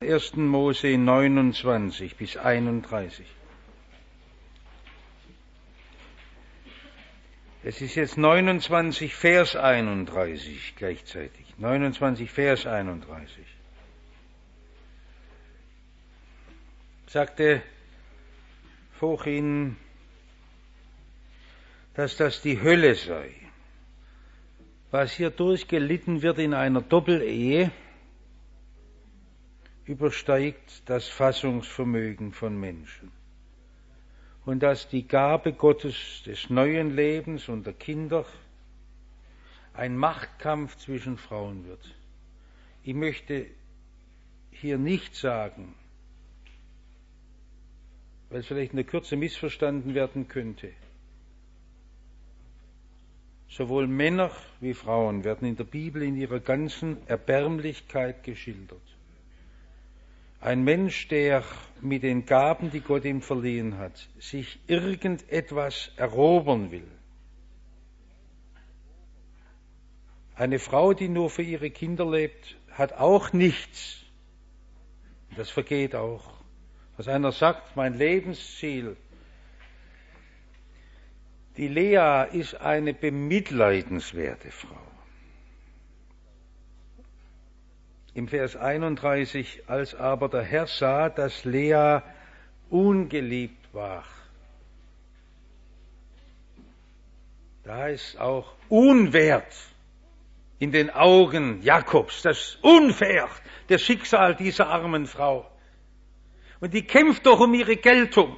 1. Mose 29 bis 31. Es ist jetzt 29 Vers 31 gleichzeitig. 29 Vers 31. Sagte vorhin, dass das die Hölle sei. Was hier durchgelitten wird in einer Doppelehe, übersteigt das Fassungsvermögen von Menschen. Und dass die Gabe Gottes des neuen Lebens und der Kinder ein Machtkampf zwischen Frauen wird. Ich möchte hier nicht sagen, weil es vielleicht in der Kürze missverstanden werden könnte, sowohl Männer wie Frauen werden in der Bibel in ihrer ganzen Erbärmlichkeit geschildert. Ein Mensch, der mit den Gaben, die Gott ihm verliehen hat, sich irgendetwas erobern will. Eine Frau, die nur für ihre Kinder lebt, hat auch nichts. Das vergeht auch. Was einer sagt, mein Lebensziel. Die Lea ist eine bemitleidenswerte Frau. Im Vers 31, als aber der Herr sah, dass Lea ungeliebt war. Da ist auch unwert in den Augen Jakobs, das unfair, das Schicksal dieser armen Frau. Und die kämpft doch um ihre Geltung.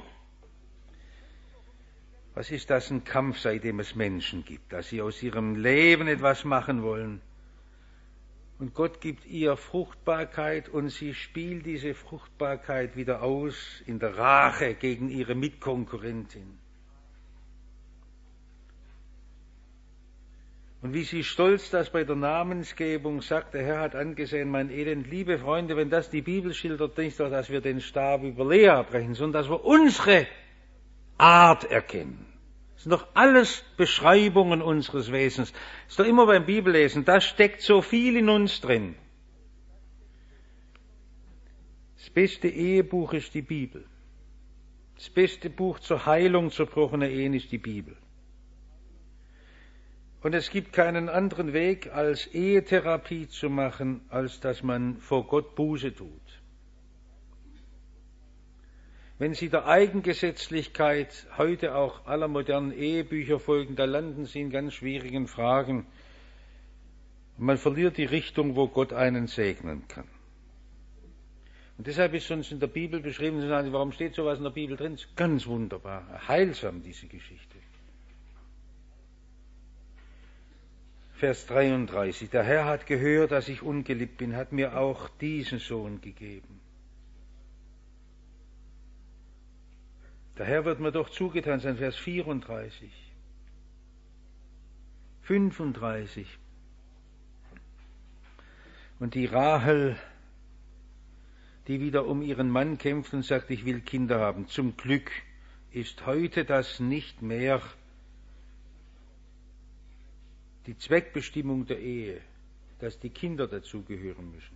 Was ist das ein Kampf, seitdem es Menschen gibt, dass sie aus ihrem Leben etwas machen wollen? Und Gott gibt ihr Fruchtbarkeit und sie spielt diese Fruchtbarkeit wieder aus in der Rache gegen ihre Mitkonkurrentin. Und wie sie stolz das bei der Namensgebung sagt, der Herr hat angesehen, mein Elend, liebe Freunde, wenn das die Bibel schildert, nicht doch, dass wir den Stab über Lea brechen, sondern dass wir unsere Art erkennen. Das sind doch alles Beschreibungen unseres Wesens. Das ist doch immer beim Bibellesen, da steckt so viel in uns drin. Das beste Ehebuch ist die Bibel. Das beste Buch zur Heilung zerbrochener Ehen ist die Bibel. Und es gibt keinen anderen Weg, als Ehetherapie zu machen, als dass man vor Gott Buße tut. Wenn Sie der Eigengesetzlichkeit heute auch aller modernen Ehebücher folgen, da landen Sie in ganz schwierigen Fragen. Man verliert die Richtung, wo Gott einen segnen kann. Und deshalb ist uns in der Bibel beschrieben, Sie sagen, warum steht sowas in der Bibel drin? Ganz wunderbar, heilsam diese Geschichte. Vers 33, der Herr hat gehört, dass ich ungeliebt bin, hat mir auch diesen Sohn gegeben. Der Herr wird mir doch zugetan sein, Vers 34, 35. Und die Rahel, die wieder um ihren Mann kämpft und sagt, ich will Kinder haben. Zum Glück ist heute das nicht mehr die Zweckbestimmung der Ehe, dass die Kinder dazugehören müssen.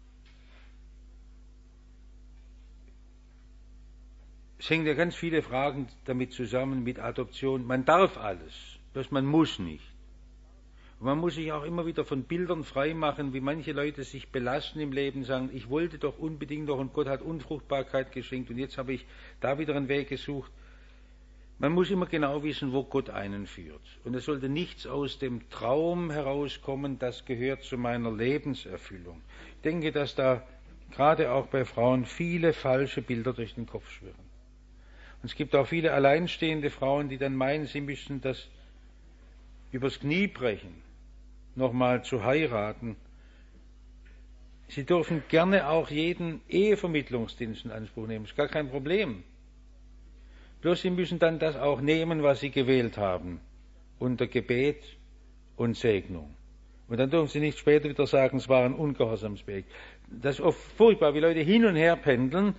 Es hängen ja ganz viele Fragen damit zusammen mit Adoption. Man darf alles, bloß man muss nicht. Und man muss sich auch immer wieder von Bildern freimachen, wie manche Leute sich belasten im Leben, sagen, ich wollte doch unbedingt noch und Gott hat Unfruchtbarkeit geschenkt und jetzt habe ich da wieder einen Weg gesucht. Man muss immer genau wissen, wo Gott einen führt. Und es sollte nichts aus dem Traum herauskommen, das gehört zu meiner Lebenserfüllung. Ich denke, dass da gerade auch bei Frauen viele falsche Bilder durch den Kopf schwirren. Und es gibt auch viele alleinstehende Frauen, die dann meinen, sie müssen das übers Knie brechen, nochmal zu heiraten. Sie dürfen gerne auch jeden Ehevermittlungsdienst in Anspruch nehmen, ist gar kein Problem. Bloß sie müssen dann das auch nehmen, was sie gewählt haben, unter Gebet und Segnung. Und dann dürfen sie nicht später wieder sagen, es war ein Ungehorsamsweg. Das ist oft furchtbar, wie Leute hin und her pendeln.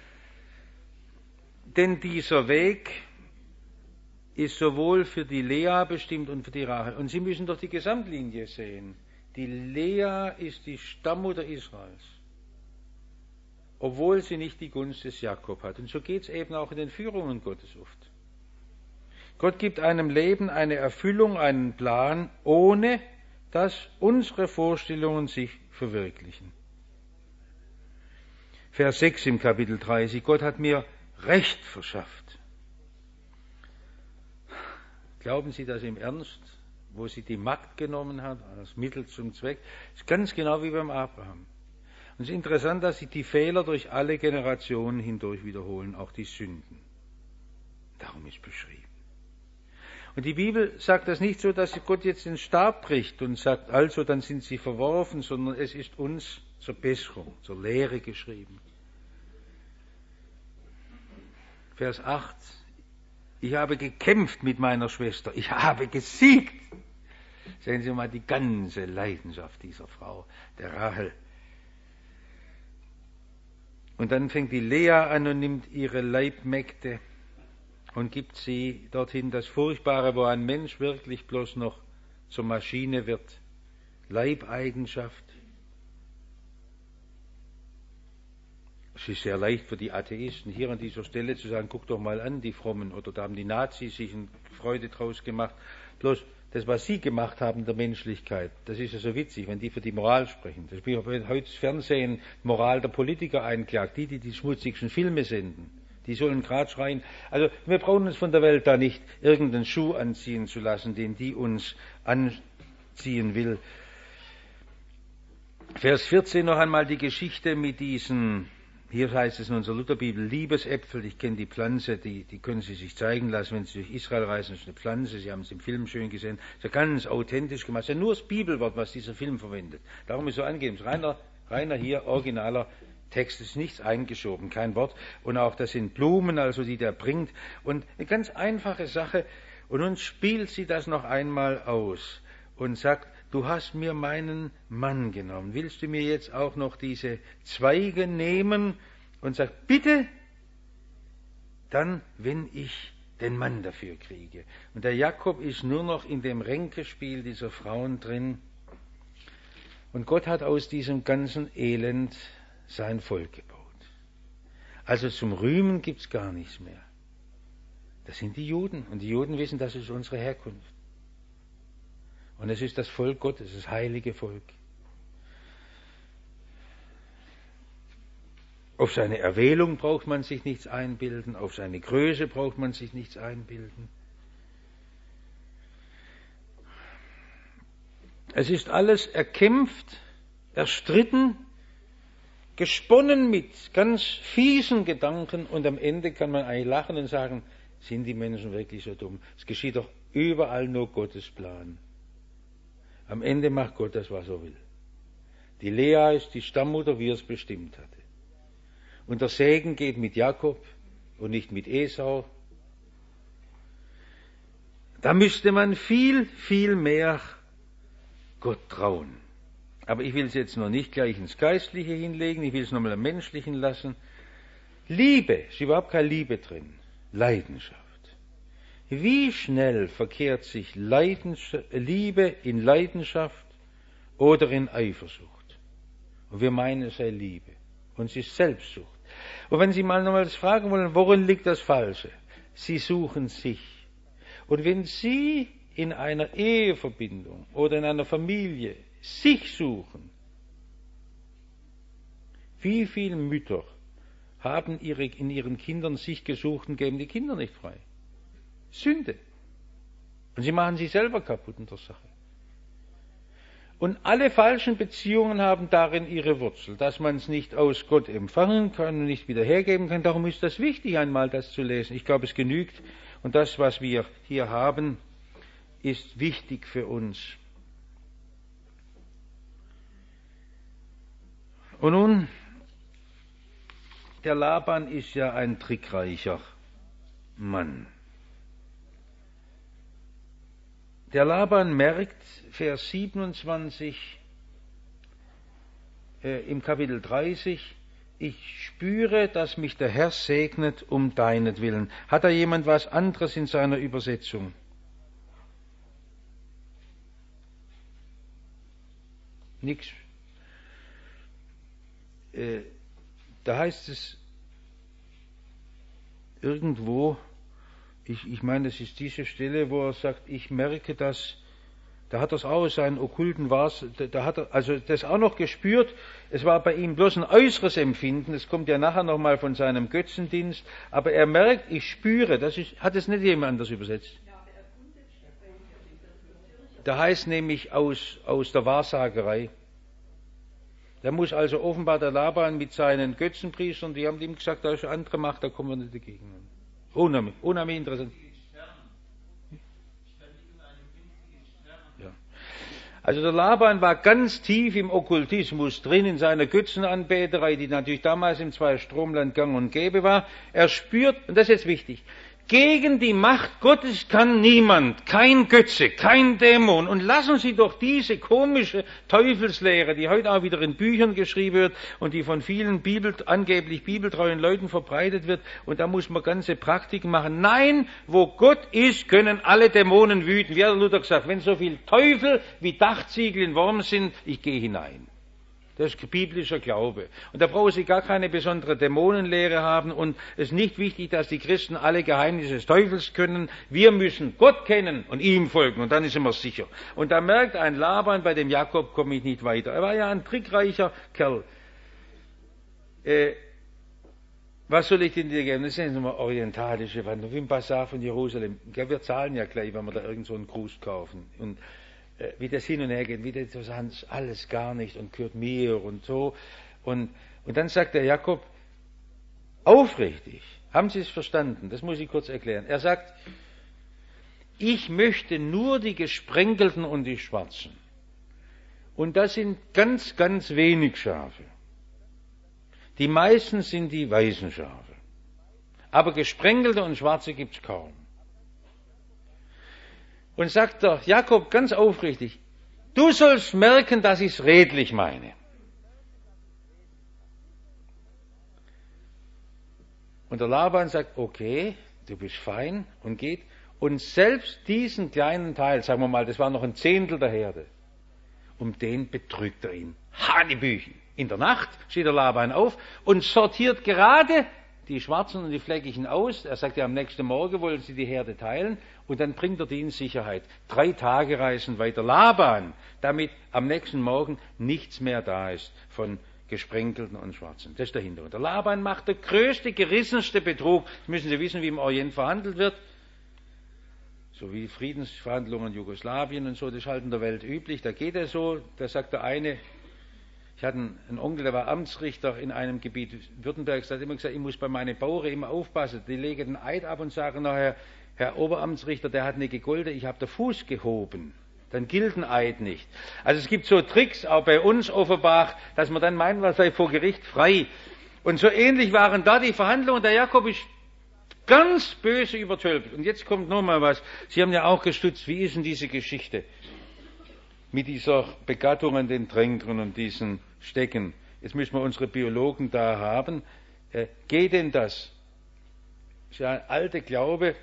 Denn dieser Weg ist sowohl für die Lea bestimmt und für die Rahel. Und Sie müssen doch die Gesamtlinie sehen. Die Lea ist die Stammmutter Israels. obwohl sie nicht die Gunst des Jakob hat. Und so geht es eben auch in den Führungen Gottes oft. Gott gibt einem Leben eine Erfüllung, einen Plan, ohne dass unsere Vorstellungen sich verwirklichen. Vers 6 im Kapitel 30. Gott hat mir Recht verschafft. Glauben Sie das im Ernst, wo sie die Magd genommen hat, als Mittel zum Zweck? Das ist ganz genau wie beim Abraham. Und es ist interessant, dass sich die Fehler durch alle Generationen hindurch wiederholen, auch die Sünden. Darum ist beschrieben. Und die Bibel sagt das nicht so, dass Gott jetzt den Stab bricht und sagt, also dann sind sie verworfen, sondern es ist uns zur Besserung, zur Lehre geschrieben. Vers 8. Ich habe gekämpft mit meiner Schwester, ich habe gesiegt. Sehen Sie mal die ganze Leidenschaft dieser Frau, der Rahel. Und dann fängt die Lea an und nimmt ihre Leibmägde und gibt sie dorthin. Das Furchtbare, wo ein Mensch wirklich bloß noch zur Maschine wird. Leibeigenschaft. Es ist sehr leicht für die Atheisten, hier an dieser Stelle zu sagen, guck doch mal an, die Frommen, oder da haben die Nazis sich eine Freude draus gemacht. Bloß das, was sie gemacht haben der Menschlichkeit, das ist ja so witzig, wenn die für die Moral sprechen. Das wird heute das Fernsehen Moral der Politiker einklagt, die schmutzigsten Filme senden. Die sollen gerade schreien. Also wir brauchen uns von der Welt da nicht irgendeinen Schuh anziehen zu lassen, den die uns anziehen will. Vers 14 noch einmal die Geschichte mit diesen, hier heißt es in unserer Lutherbibel, Liebesäpfel. Ich kenne die Pflanze, die können Sie sich zeigen lassen, wenn Sie durch Israel reisen. Das ist eine Pflanze, Sie haben es im Film schön gesehen. Das ist ja ganz authentisch gemacht. Das ist ja nur das Bibelwort, was dieser Film verwendet. Darum ist so angegeben. Reiner hier, originaler Text, ist nichts eingeschoben, kein Wort. Und auch das sind Blumen, also die der bringt. Und eine ganz einfache Sache. Und nun spielt sie das noch einmal aus und sagt, du hast mir meinen Mann genommen. Willst du mir jetzt auch noch diese Zweige nehmen? Und sagt, bitte, dann, wenn ich den Mann dafür kriege. Und der Jakob ist nur noch in dem Ränkespiel dieser Frauen drin. Und Gott hat aus diesem ganzen Elend sein Volk gebaut. Also zum Rühmen gibt's gar nichts mehr. Das sind die Juden. Und die Juden wissen, das ist unsere Herkunft. Und es ist das Volk Gottes, das heilige Volk. Auf seine Erwählung braucht man sich nichts einbilden, auf seine Größe braucht man sich nichts einbilden. Es ist alles erkämpft, erstritten, gesponnen mit ganz fiesen Gedanken und am Ende kann man eigentlich lachen und sagen, sind die Menschen wirklich so dumm? Es geschieht doch überall nur Gottes Plan. Am Ende macht Gott das, was er will. Die Lea ist die Stammmutter, wie er es bestimmt hatte. Und der Segen geht mit Jakob und nicht mit Esau. Da müsste man viel, viel mehr Gott trauen. Aber ich will es jetzt noch nicht gleich ins Geistliche hinlegen, ich will es nochmal am Menschlichen lassen. Liebe, ist überhaupt keine Liebe drin. Leidenschaft. Wie schnell verkehrt sich Liebe in Leidenschaft oder in Eifersucht? Und wir meinen, es sei Liebe. Und es ist Selbstsucht. Und wenn Sie mal nochmals fragen wollen, worin liegt das Falsche? Sie suchen sich. Und wenn Sie in einer Eheverbindung oder in einer Familie sich suchen, wie viele Mütter haben in ihren Kindern sich gesucht und geben die Kinder nicht frei? Sünde. Und sie machen sich selber kaputt in der Sache. Und alle falschen Beziehungen haben darin ihre Wurzel, dass man es nicht aus Gott empfangen kann und nicht wieder hergeben kann. Darum ist das wichtig, einmal das zu lesen. Ich glaube, es genügt. Und das, was wir hier haben, ist wichtig für uns. Und nun, der Laban ist ja ein trickreicher Mann. Der Laban merkt, Vers 27 im Kapitel 30, ich spüre, dass mich der Herr segnet um deinetwillen. Hat da jemand was anderes in seiner Übersetzung? Nix. Da heißt es irgendwo, ich meine, das ist diese Stelle, wo er sagt, ich merke das, da hat er es auch, seinen okkulten Wahrs, da hat er also das auch noch gespürt. Es war bei ihm bloß ein äußeres Empfinden, das kommt ja nachher nochmal von seinem Götzendienst, aber er merkt, ich spüre, hat es nicht jemand anders übersetzt. Da heißt nämlich aus der Wahrsagerei. Da muss also offenbar der Laban mit seinen Götzenpriestern, die haben ihm gesagt, da ist eine andere Macht, da kommen wir nicht dagegen. Unheimlich interessant. Ja. Also der Laban war ganz tief im Okkultismus drin, in seiner Götzenanbeterei, die natürlich damals im Zweistromland gang und gäbe war. Er spürt, und das ist jetzt wichtig, gegen die Macht Gottes kann niemand, kein Götze, kein Dämon. Und lassen Sie doch diese komische Teufelslehre, die heute auch wieder in Büchern geschrieben wird und die von vielen angeblich bibeltreuen Leuten verbreitet wird. Und da muss man ganze Praktiken machen. Nein, wo Gott ist, können alle Dämonen wüten. Wie hat Luther gesagt, wenn so viel Teufel wie Dachziegel in Worms sind, ich gehe hinein. Das ist biblischer Glaube. Und da brauchen Sie gar keine besondere Dämonenlehre haben und es ist nicht wichtig, dass die Christen alle Geheimnisse des Teufels können. Wir müssen Gott kennen und ihm folgen und dann ist immer sicher. Und da merkt ein Laban, bei dem Jakob komme ich nicht weiter. Er war ja ein trickreicher Kerl. Was soll ich denn dir geben? Das sind immer orientalische Wandel, wie im Bazar von Jerusalem. Wir zahlen ja gleich, wenn wir da irgend so einen Gruß kaufen. Und wie das hin und her geht, wie das so sagen, alles gar nicht und gehört mir und so. Und dann sagt der Jakob, aufrichtig, haben Sie es verstanden? Das muss ich kurz erklären. Er sagt, ich möchte nur die Gesprenkelten und die Schwarzen. Und das sind ganz, ganz wenig Schafe. Die meisten sind die weißen Schafe. Aber Gesprenkelte und Schwarze gibt's kaum. Und sagt der Jakob ganz aufrichtig, du sollst merken, dass ich es redlich meine. Und der Laban sagt, okay, du bist fein und geht. Und selbst diesen kleinen Teil, sagen wir mal, das war noch ein Zehntel der Herde, um den betrügt er ihn. Hanebüchen. In der Nacht steht der Laban auf und sortiert gerade die Schwarzen und die Fleckigen aus. Er sagt ja, am nächsten Morgen wollen sie die Herde teilen und dann bringt er die in Sicherheit. 3 Tage reisen weiter. Laban, damit am nächsten Morgen nichts mehr da ist von Gesprenkelten und Schwarzen. Das ist der Hintergrund. Der Laban macht der größte, gerissenste Betrug. Das müssen Sie wissen, wie im Orient verhandelt wird. So wie Friedensverhandlungen in Jugoslawien und so, das ist halt in der Welt üblich. Da geht es so, da sagt der eine, ich hatte einen Onkel, der war Amtsrichter in einem Gebiet Württembergs, der hat immer gesagt, ich muss bei meinen Bauern immer aufpassen. Die legen den Eid ab und sagen nachher, Herr Oberamtsrichter, der hat nicht gegolten, ich habe den Fuß gehoben. Dann gilt ein Eid nicht. Also es gibt so Tricks, auch bei uns offenbar, dass man dann meint, man sei vor Gericht frei. Und so ähnlich waren da die Verhandlungen. Der Jakob ist ganz böse übertölpelt. Und jetzt kommt noch mal was. Sie haben ja auch gestutzt, wie ist denn diese Geschichte mit dieser Begattung an den Tränkern und diesen Stecken? Jetzt müssen wir unsere Biologen da haben. Geht denn das? Das ist ja ein alter Glaube,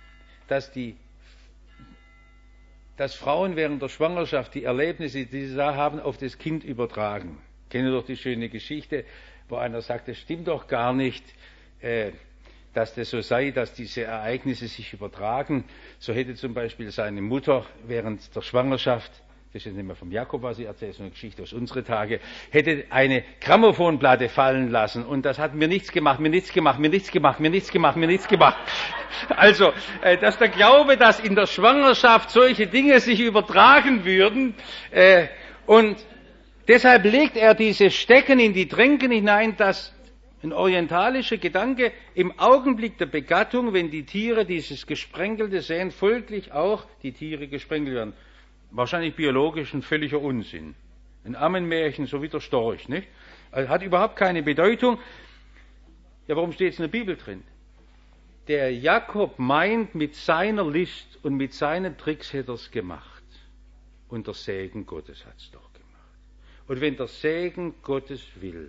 dass Frauen während der Schwangerschaft die Erlebnisse, die sie da haben, auf das Kind übertragen. Kennen doch die schöne Geschichte, wo einer sagt, es stimmt doch gar nicht, dass das so sei, dass diese Ereignisse sich übertragen. So hätte zum Beispiel seine Mutter während der Schwangerschaft, das ist jetzt nicht mehr vom Jakob, was ich erzähle, sondern eine Geschichte aus unseren Tagen, hätte eine Grammophonplatte fallen lassen und das hat mir nichts gemacht. Also, dass der Glaube, dass in der Schwangerschaft solche Dinge sich übertragen würden, und deshalb legt er diese Stecken in die Tränken hinein, dass ein orientalischer Gedanke im Augenblick der Begattung, wenn die Tiere dieses Gesprenkelte sehen, folglich auch die Tiere gesprenkelt werden. Wahrscheinlich biologisch ein völliger Unsinn. Ein Ammenmärchen, so wie der Storch, nicht? Also hat überhaupt keine Bedeutung. Ja, warum steht es in der Bibel drin? Der Jakob meint, mit seiner List und mit seinen Tricks hätte er es gemacht. Und der Segen Gottes hat es doch gemacht. Und wenn der Segen Gottes will,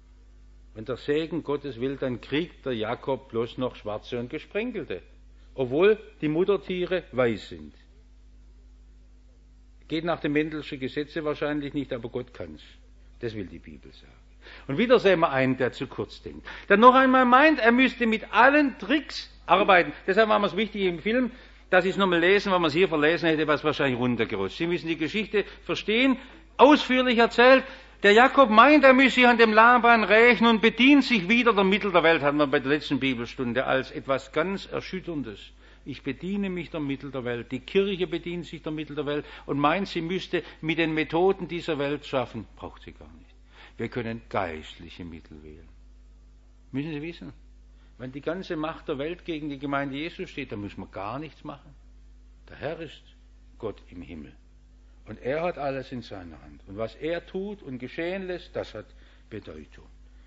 dann kriegt der Jakob bloß noch Schwarze und Gesprenkelte. Obwohl die Muttertiere weiß sind. Geht nach den Mendelschen Gesetze wahrscheinlich nicht, aber Gott kann's. Das will die Bibel sagen. Und wieder sehen wir einen, der zu kurz denkt. Der noch einmal meint, er müsste mit allen Tricks arbeiten. Deshalb war mir es wichtig im Film, dass ich es nochmal lesen, wenn man es hier verlesen hätte, was wahrscheinlich runtergerutscht. Sie müssen die Geschichte verstehen, ausführlich erzählt. Der Jakob meint, er müsse sich an dem Laban rächen und bedient sich wieder der Mittel der Welt, hatten wir bei der letzten Bibelstunde, als etwas ganz Erschütterndes. Ich bediene mich der Mittel der Welt. Die Kirche bedient sich der Mittel der Welt und meint, sie müsste mit den Methoden dieser Welt schaffen. Braucht sie gar nicht. Wir können geistliche Mittel wählen. Müssen Sie wissen, wenn die ganze Macht der Welt gegen die Gemeinde Jesu steht, dann müssen wir gar nichts machen. Der Herr ist Gott im Himmel. Und er hat alles in seiner Hand. Und was er tut und geschehen lässt, das hat Bedeutung.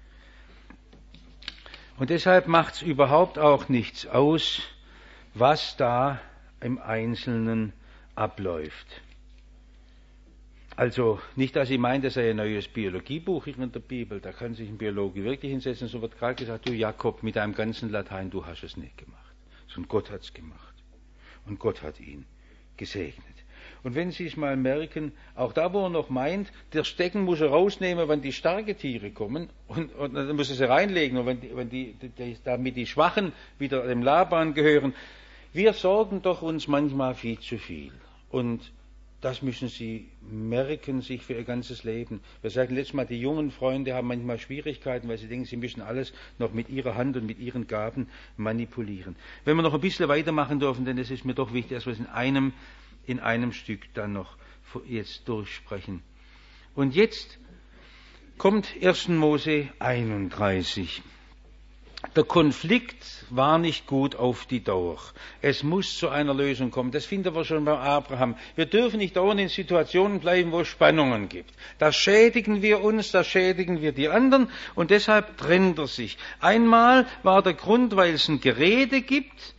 Und deshalb macht es überhaupt auch nichts aus, was da im Einzelnen abläuft. Also nicht, dass ich meine, das sei ein neues Biologiebuch in der Bibel, da kann sich ein Biologe wirklich hinsetzen, so wird gerade gesagt, du Jakob, mit deinem ganzen Latein, du hast es nicht gemacht, sondern Gott hat es gemacht. Und Gott hat ihn gesegnet. Und wenn Sie es mal merken, auch da, wo er noch meint, der Stecken muss er rausnehmen, wenn die starken Tiere kommen, und dann muss er sie reinlegen, und damit die Schwachen wieder dem Laban gehören. Wir sorgen doch uns manchmal viel zu viel. Und das müssen Sie merken, sich für Ihr ganzes Leben. Wir sagen letztes Mal, die jungen Freunde haben manchmal Schwierigkeiten, weil sie denken, sie müssen alles noch mit ihrer Hand und mit ihren Gaben manipulieren. Wenn wir noch ein bisschen weitermachen dürfen, denn es ist mir doch wichtig, dass wir es in einem Stück dann noch jetzt durchsprechen. Und jetzt kommt 1. Mose 31. Der Konflikt war nicht gut auf die Dauer. Es muss zu einer Lösung kommen. Das finden wir schon bei Abraham. Wir dürfen nicht dauernd in Situationen bleiben, wo es Spannungen gibt. Da schädigen wir uns, da schädigen wir die anderen und deshalb trennt er sich. Einmal war der Grund, weil es ein Gerede gibt,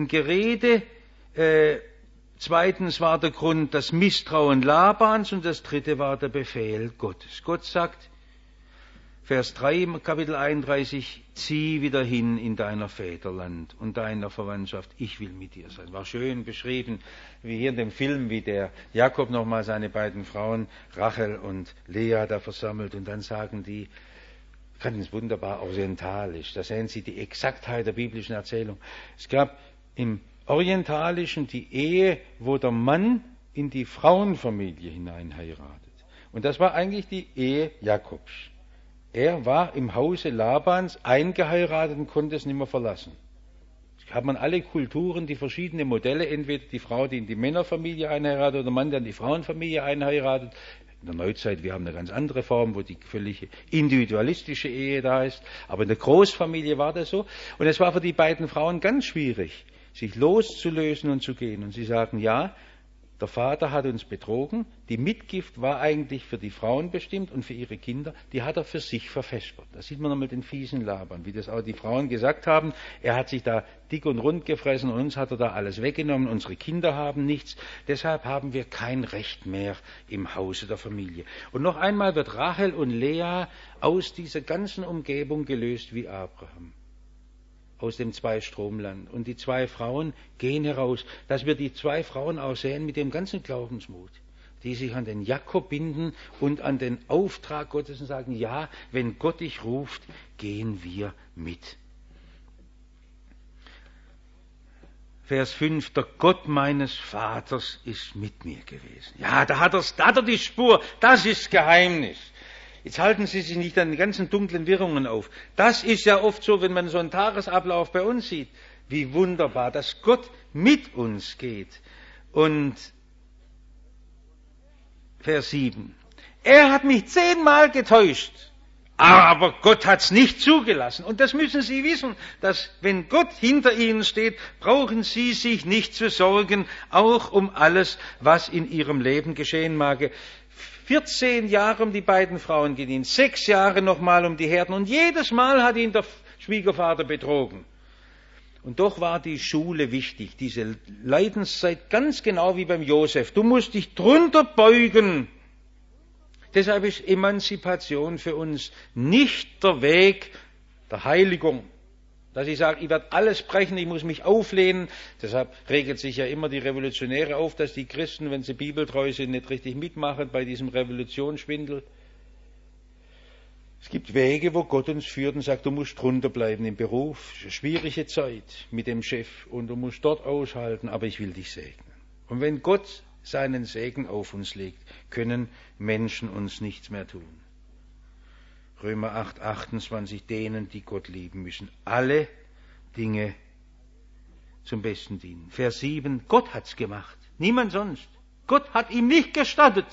zweitens war der Grund das Misstrauen Labans und das dritte war der Befehl Gottes. Gott sagt, Vers 3 im Kapitel 31, zieh wieder hin in deiner Väterland und deiner Verwandtschaft, ich will mit dir sein. War schön beschrieben, wie hier in dem Film, wie der Jakob nochmal seine beiden Frauen, Rachel und Lea, da versammelt und dann sagen die, ganz wunderbar orientalisch, da sehen Sie die Exaktheit der biblischen Erzählung. Es gab im Orientalischen die Ehe, wo der Mann in die Frauenfamilie hinein heiratet. Und das war eigentlich die Ehe Jakobs. Er war im Hause Labans eingeheiratet und konnte es nicht mehr verlassen. Da hat man alle Kulturen, die verschiedene Modelle, entweder die Frau, die in die Männerfamilie einheiratet, oder der Mann, der in die Frauenfamilie einheiratet. In der Neuzeit, wir haben eine ganz andere Form, wo die völlig individualistische Ehe da ist. Aber in der Großfamilie war das so. Und es war für die beiden Frauen ganz schwierig, sich loszulösen und zu gehen. Und sie sagen, ja, der Vater hat uns betrogen, die Mitgift war eigentlich für die Frauen bestimmt und für ihre Kinder, die hat er für sich verfespert. Da sieht man nochmal den fiesen Laban, wie das auch die Frauen gesagt haben, er hat sich da dick und rund gefressen und uns hat er da alles weggenommen, unsere Kinder haben nichts, deshalb haben wir kein Recht mehr im Hause der Familie. Und noch einmal wird Rachel und Lea aus dieser ganzen Umgebung gelöst wie Abraham. Aus dem Zweistromland. Und die zwei Frauen gehen heraus, dass wir die zwei Frauen auch sehen mit dem ganzen Glaubensmut, die sich an den Jakob binden und an den Auftrag Gottes und sagen, ja, wenn Gott dich ruft, gehen wir mit. Vers 5, der Gott meines Vaters ist mit mir gewesen. Ja, da hat er die Spur, das ist Geheimnis. Jetzt halten Sie sich nicht an den ganzen dunklen Wirrungen auf. Das ist ja oft so, wenn man so einen Tagesablauf bei uns sieht. Wie wunderbar, dass Gott mit uns geht. Und Vers 7. Er hat mich 10-mal getäuscht, aber Gott hat's nicht zugelassen. Und das müssen Sie wissen, dass wenn Gott hinter Ihnen steht, brauchen Sie sich nicht zu sorgen, auch um alles, was in Ihrem Leben geschehen mag. 14 Jahre um die beiden Frauen gedient, 6 Jahre nochmal um die Herden und jedes Mal hat ihn der Schwiegervater betrogen. Und doch war die Schule wichtig, diese Leidenszeit ganz genau wie beim Josef. Du musst dich drunter beugen. Deshalb ist Emanzipation für uns nicht der Weg der Heiligung. Dass ich sage, ich werde alles brechen, ich muss mich auflehnen. Deshalb regelt sich ja immer die Revolutionäre auf, dass die Christen, wenn sie bibeltreu sind, nicht richtig mitmachen bei diesem Revolutionsschwindel. Es gibt Wege, wo Gott uns führt und sagt, du musst drunter bleiben im Beruf, schwierige Zeit mit dem Chef und du musst dort aushalten, aber ich will dich segnen. Und wenn Gott seinen Segen auf uns legt, können Menschen uns nichts mehr tun. Römer 8, 28, denen, die Gott lieben, müssen alle Dinge zum Besten dienen. Vers 7, Gott hat's gemacht, niemand sonst. Gott hat ihm nicht gestattet,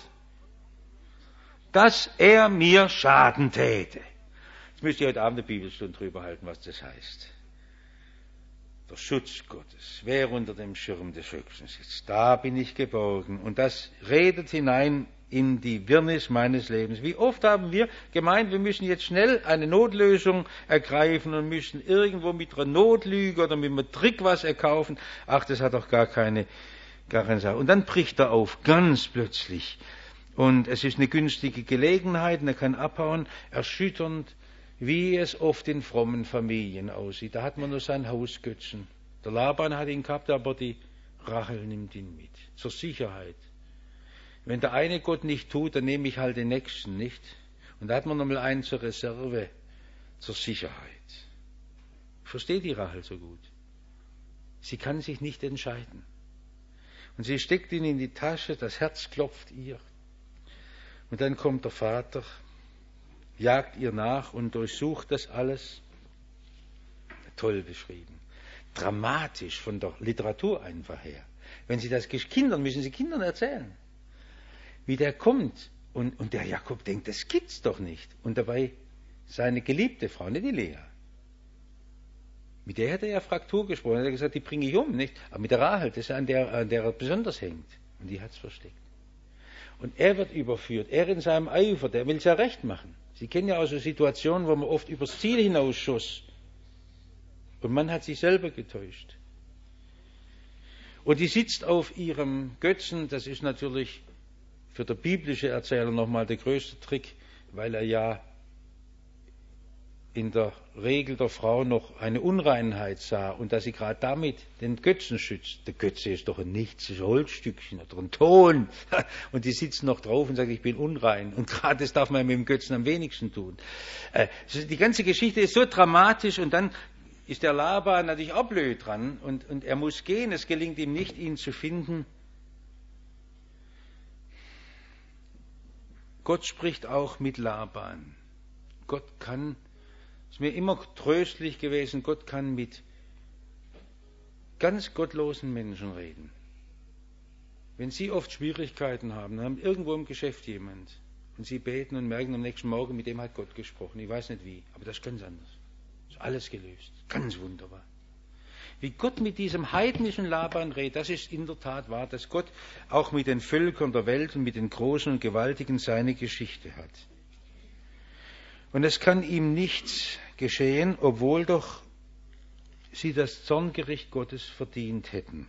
dass er mir Schaden täte. Jetzt müsst ihr heute Abend eine Bibelstunde drüber halten, was das heißt. Der Schutz Gottes, wer unter dem Schirm des Höchsten sitzt, da bin ich geborgen. Und das redet hinein in die Wirrnis meines Lebens. Wie oft haben wir gemeint, wir müssen jetzt schnell eine Notlösung ergreifen und müssen irgendwo mit einer Notlüge oder mit einem Trick was erkaufen. Ach, das hat doch gar keine Sache. Und dann bricht er auf, ganz plötzlich. Und es ist eine günstige Gelegenheit und er kann abhauen, erschütternd, wie es oft in frommen Familien aussieht. Da hat man nur seinen Hausgötzen. Der Laban hat ihn gehabt, aber die Rachel nimmt ihn mit. Zur Sicherheit. Wenn der eine Gott nicht tut, dann nehme ich halt den nächsten, nicht? Und da hat man nochmal einen zur Reserve, zur Sicherheit. Ich verstehe die Rachel so gut. Sie kann sich nicht entscheiden. Und sie steckt ihn in die Tasche, das Herz klopft ihr. Und dann kommt der Vater, jagt ihr nach und durchsucht das alles. Toll beschrieben. Dramatisch von der Literatur einfach her. Wenn Sie das müssen Sie Kindern erzählen. Wie der kommt und der Jakob denkt, das gibt's doch nicht. Und dabei seine geliebte Frau, nicht die Lea. Mit der hat er ja Fraktur gesprochen. Er hat gesagt, die bringe ich um, nicht? Aber mit der Rachel, das ist an der er besonders hängt. Und die hat's versteckt. Und er wird überführt. Er in seinem Eifer, der will es ja recht machen. Sie kennen ja auch so Situationen, wo man oft übers Ziel hinausschoss. Und man hat sich selber getäuscht. Und die sitzt auf ihrem Götzen. Das ist natürlich für den biblischen Erzähler nochmal der größte Trick, weil er ja in der Regel der Frau noch eine Unreinheit sah und dass sie gerade damit den Götzen schützt. Der Götze ist doch ein Nichts, ein Holzstückchen oder ein Ton. Und die sitzen noch drauf und sagen, ich bin unrein. Und gerade das darf man mit dem Götzen am wenigsten tun. Die ganze Geschichte ist so dramatisch und dann ist der Laban natürlich auch blöd dran und er muss gehen. Es gelingt ihm nicht, ihn zu finden. Gott spricht auch mit Laban. Gott kann, ist mir immer tröstlich gewesen, Gott kann mit ganz gottlosen Menschen reden. Wenn Sie oft Schwierigkeiten haben, dann haben irgendwo im Geschäft jemand und Sie beten und merken am nächsten Morgen, mit dem hat Gott gesprochen. Ich weiß nicht wie, aber das ist ganz anders. Ist alles gelöst. Ganz wunderbar. Wie Gott mit diesem heidnischen Laban redet, das ist in der Tat wahr, dass Gott auch mit den Völkern der Welt und mit den Großen und Gewaltigen seine Geschichte hat. Und es kann ihm nichts geschehen, obwohl doch sie das Zorngericht Gottes verdient hätten.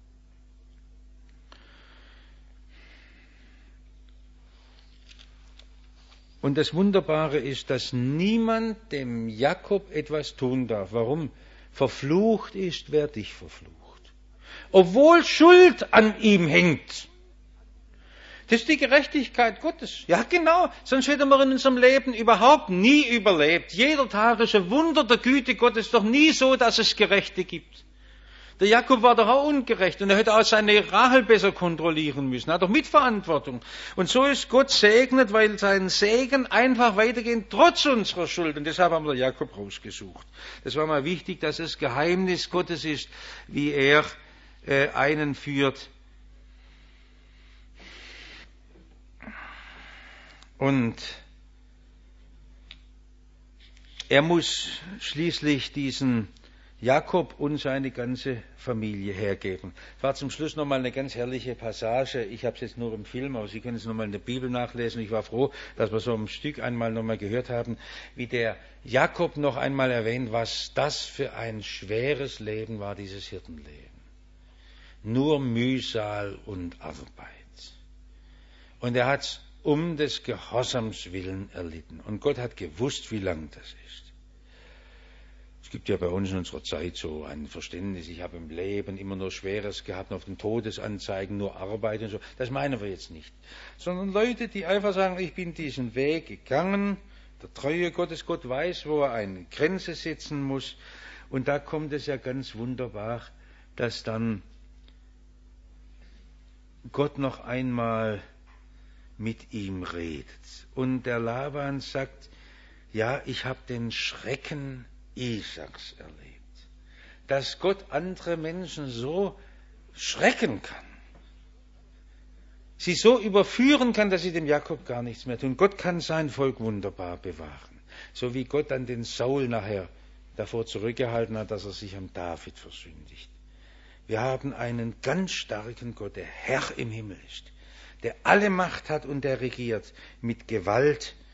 Und das Wunderbare ist, dass niemand dem Jakob etwas tun darf. Warum? Verflucht ist, wer dich verflucht. Obwohl Schuld an ihm hängt. Das ist die Gerechtigkeit Gottes. Ja, genau. Sonst hätten wir in unserem Leben überhaupt nie überlebt. Jeder Tag ist ein Wunder der Güte Gottes. Doch nie so, dass es Gerechte gibt. Der Jakob war doch auch ungerecht und er hätte auch seine Rachel besser kontrollieren müssen. Er hat doch Mitverantwortung. Und so ist Gott segnet, weil sein Segen einfach weitergeht, trotz unserer Schuld. Und deshalb haben wir Jakob rausgesucht. Das war mal wichtig, dass es Geheimnis Gottes ist, wie er einen führt. Und er muss schließlich diesen Jakob und seine ganze Familie hergeben. Es war zum Schluss nochmal eine ganz herrliche Passage. Ich habe es jetzt nur im Film, aber Sie können es nochmal in der Bibel nachlesen. Ich war froh, dass wir so ein Stück einmal nochmal gehört haben, wie der Jakob noch einmal erwähnt, was das für ein schweres Leben war, dieses Hirtenleben. Nur Mühsal und Arbeit. Und er hat um des Gehorsams willen erlitten. Und Gott hat gewusst, wie lang das ist. Es gibt ja bei uns in unserer Zeit so ein Verständnis, ich habe im Leben immer nur Schweres gehabt, auf den Todesanzeigen nur Arbeit und so. Das meinen wir jetzt nicht. Sondern Leute, die einfach sagen, ich bin diesen Weg gegangen, Der Treue Gottes, Gott weiß, wo er eine Grenze setzen muss. Und da kommt es ja ganz wunderbar, dass dann Gott noch einmal mit ihm redet. Und der Laban sagt, ja, ich habe den Schrecken Isaaks erlebt. Dass Gott andere Menschen so schrecken kann. Sie so überführen kann, dass sie dem Jakob gar nichts mehr tun. Gott kann sein Volk wunderbar bewahren. So wie Gott dann den Saul nachher davor zurückgehalten hat, dass er sich am David versündigt. Wir haben einen ganz starken Gott, der Herr im Himmel ist, der alle Macht hat und der regiert mit Gewalt